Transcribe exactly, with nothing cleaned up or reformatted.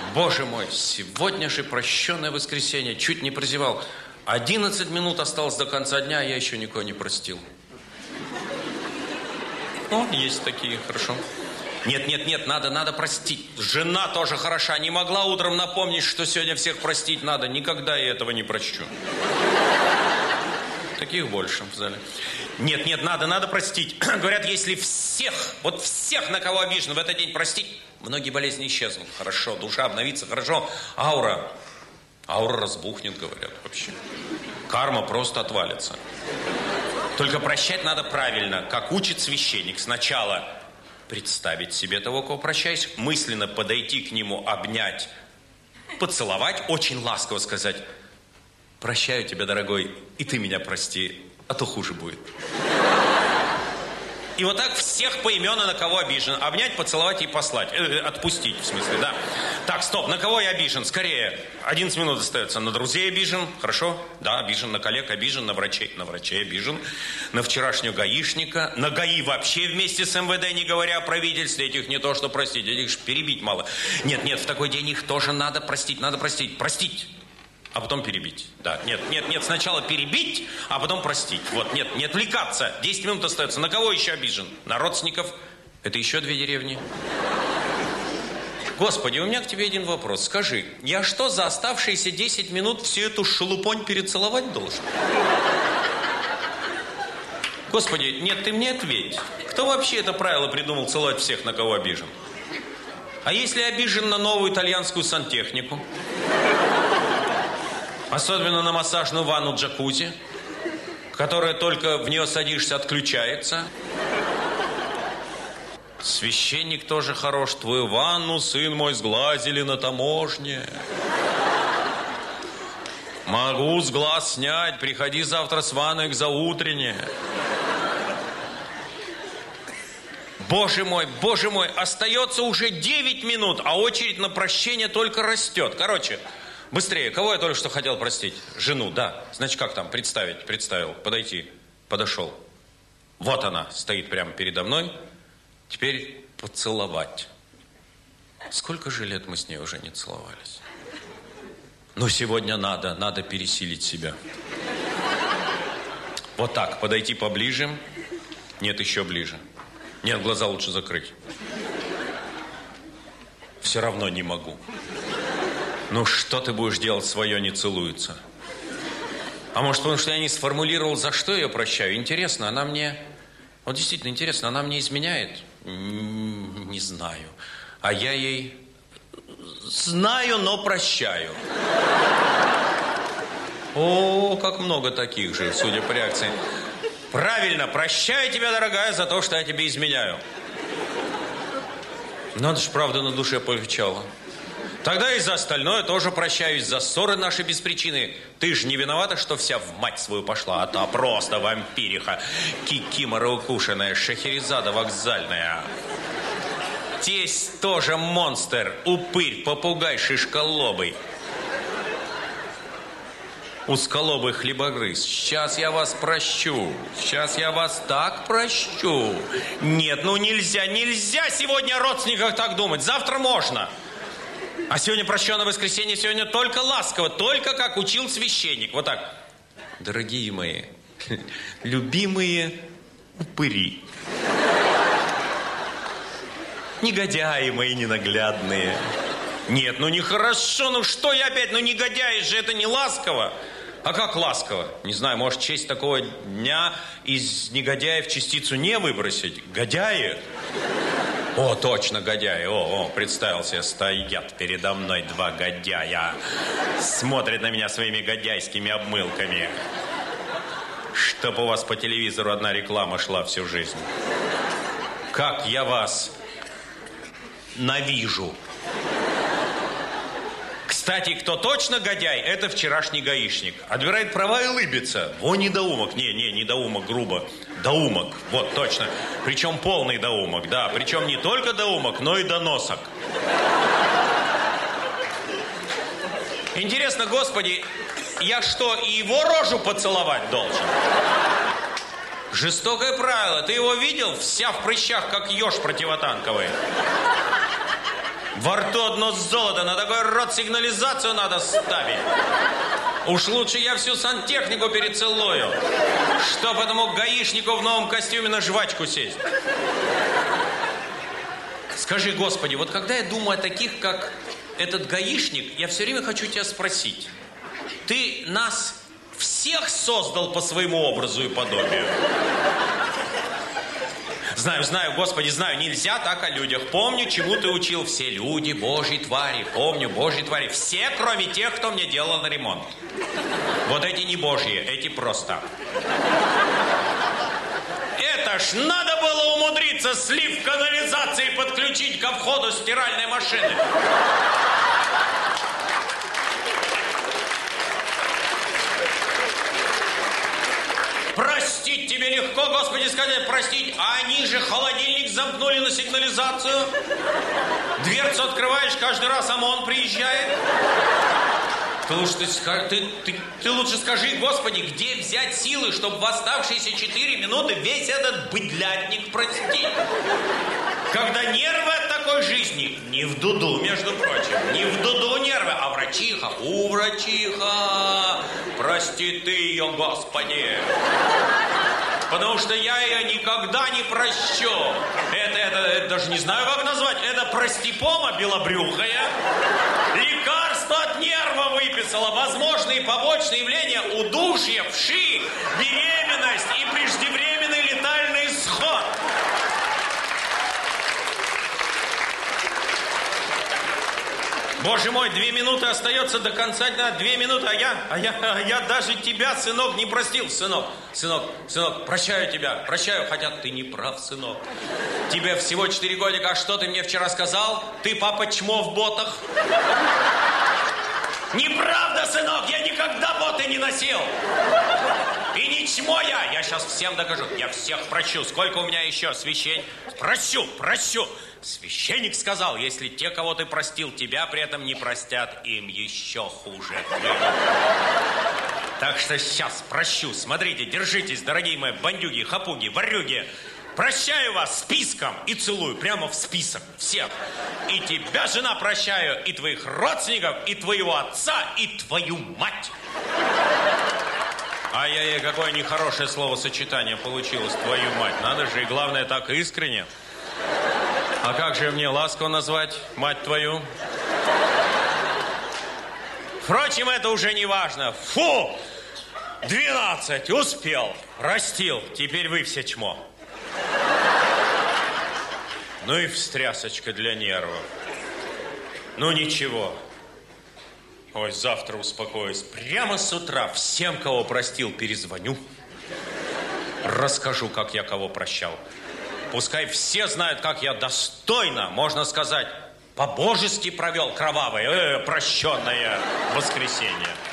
Боже мой, сегодня же прощенное воскресенье. Чуть не прозевал. Одиннадцать минут осталось до конца дня, а я еще никого не простил. О, есть такие, хорошо. Нет, нет, нет, надо, надо простить. Жена тоже хороша. Не могла утром напомнить, что сегодня всех простить надо. Никогда я этого не прощу. Таких больше в зале. Нет, нет, надо, надо простить. Говорят, если всех, вот всех, на кого обижен, в этот день простить, многие болезни исчезнут. Хорошо, душа обновится, хорошо. Аура, аура разбухнет, говорят, вообще. Карма просто отвалится. Только прощать надо правильно, как учит священник. Сначала представить себе того, кого прощаешь, мысленно подойти к нему, обнять, поцеловать, очень ласково сказать: прощаю тебя, дорогой, и ты меня прости, а то хуже будет. И вот так всех поименно, на кого обижен. Обнять, поцеловать и послать. Э, отпустить, в смысле, да. Так, стоп, на кого я обижен? Скорее, одиннадцать минут остается. На друзей обижен, хорошо? Да, обижен. На коллег обижен, на врачей. На врачей обижен. На вчерашнего гаишника. На ГАИ вообще вместе с эм вэ дэ, не говоря о правительстве. Этих не то, что простить, этих перебить мало. Нет, нет, в такой день их тоже надо простить. Надо простить. Простить. А потом перебить. Да, нет, нет, нет, сначала перебить, а потом простить. Вот, нет, не отвлекаться. десять минут остается. На кого еще обижен? На родственников. Это еще две деревни. Господи, у меня к тебе один вопрос. Скажи, я что, за оставшиеся десять минут всю эту шелупонь перецеловать должен? Господи, нет, ты мне ответь. Кто вообще это правило придумал целовать всех, на кого обижен? А если обижен на новую итальянскую сантехнику? Особенно на массажную ванну джакузи, которая только в нее садишься, отключается. Священник тоже хорош. Твою ванну, сын мой, сглазили на таможне. Могу с глаз снять. Приходи завтра с ванной к заутренне. Боже мой, боже мой, остается уже девять минут, а очередь на прощение только растет. Короче... Быстрее. Кого я только что хотел простить? Жену, да. Значит, как там? Представить. Представил. Подойти. Подошел. Вот она стоит прямо передо мной. Теперь поцеловать. Сколько же лет мы с ней уже не целовались? Но сегодня надо. Надо пересилить себя. Вот так. Подойти поближе. Нет, еще ближе. Нет, глаза лучше закрыть. Все равно не могу. Ну, что ты будешь делать, свое не целуется? А может, потому что я не сформулировал, за что я ее прощаю? Интересно, она мне... Вот действительно интересно, она мне изменяет? Не знаю. А я ей... Знаю, но прощаю. О, как много таких же, судя по реакции. Правильно, прощаю тебя, дорогая, за то, что я тебе изменяю. Надо ж, правда, на душе полегчало. Тогда и за остальное тоже прощаюсь, за ссоры наши без причины. Ты же не виновата, что вся в мать свою пошла, а та просто вампириха. Кикимора укушенная, Шахерезада вокзальная. Тесть тоже монстр, упырь, попугай шишколобый. Узколобый хлебогрыз. Сейчас я вас прощу. Сейчас я вас так прощу. Нет, ну нельзя, нельзя сегодня о родственниках так думать. Завтра можно. А сегодня прощенное воскресенье, сегодня только ласково, только как учил священник. Вот так. Дорогие мои, любимые упыри. Негодяи мои ненаглядные. Нет, ну нехорошо, ну что я опять, ну негодяи же, это не ласково. А как ласково? Не знаю, может, в честь такого дня из негодяев частицу не выбросить? Годяи? О, точно, годяи. О, о, представил себе, стоят передо мной два годяя. Смотрят на меня своими годяйскими обмылками. Чтоб у вас по телевизору одна реклама шла всю жизнь. Как я вас навижу. Кстати, кто точно годяй, это вчерашний гаишник. Отбирает права и улыбится. Во, недоумок. Не, не, недоумок, грубо. Доумок, вот, точно. Причем полный доумок, да. Причем не только доумок, но и доносок. Интересно, Господи, я что, и его рожу поцеловать должен? Жестокое правило. Ты его видел? Вся в прыщах, как еж противотанковый. Во рту одно золото, на такой рот сигнализацию надо ставить. Уж лучше я всю сантехнику перецелую, чтоб этому гаишнику в новом костюме на жвачку сесть. Скажи, Господи, вот когда я думаю о таких, как этот гаишник, я все время хочу тебя спросить. Ты нас всех создал по своему образу и подобию? Знаю, знаю, Господи, знаю, нельзя так о людях. Помню, чему ты учил. Все люди Божьи твари. Помню, Божьи твари. Все, кроме тех, кто мне делал на ремонт. Вот эти не Божьи, эти просто. Это ж надо было умудриться слив канализации подключить ко входу стиральной машины. Простить тебе легко, Господи, сказать простить. А они же холодильник замкнули на сигнализацию. Дверцу открываешь каждый раз, ОМОН приезжает. Ты лучше, ты, ты, ты, ты лучше скажи, Господи, где взять силы, чтобы в оставшиеся четыре минуты весь этот быдлятник простить? Когда нервы от такой жизни, не в дуду, между прочим, не в дуду нервы, а врачиха, у врачиха, прости ты ее, Господи. Потому что я ее никогда не прощу. Это, это, это даже не знаю, как назвать. Это простипома белобрюхая. Лекарство от нерва выписала. Возможные побочные явления: удушье, вши, беременность и преждевременный летальный исход. Боже мой, две минуты остается до конца дня, две минуты, а я, а я, а я даже тебя, сынок, не простил, сынок, сынок, сынок, прощаю тебя, прощаю, хотя ты не прав, сынок. Тебе всего четыре годика, а что ты мне вчера сказал? Ты, папа, чмо в ботах. Неправда, сынок, я никогда боты не носил. И не чмо я, я сейчас всем докажу, я всех прощу. Сколько у меня еще священник? Прощу, прощу. Священник сказал, если те, кого ты простил, тебя при этом не простят, им еще хуже. Так что сейчас прощу. Смотрите, держитесь, дорогие мои бандюги, хапуги, ворюги. Прощаю вас списком и целую прямо в список всех. И тебя, жена, прощаю, и твоих родственников, и твоего отца, и твою мать. Ай-яй-яй, какое нехорошее словосочетание получилось, твою мать. Надо же, и главное, так искренне. А как же мне ласково назвать мать твою? Впрочем, это уже не важно. Фу! Двенадцать, успел, растил, теперь вы все чмо. Ну и встрясочка для нервов. Ну ничего. Ой, завтра успокоюсь. Прямо с утра всем, кого простил, перезвоню. Расскажу, как я кого прощал. Пускай все знают, как я достойно, можно сказать, по-божески провел кровавое, э, прощенное воскресенье.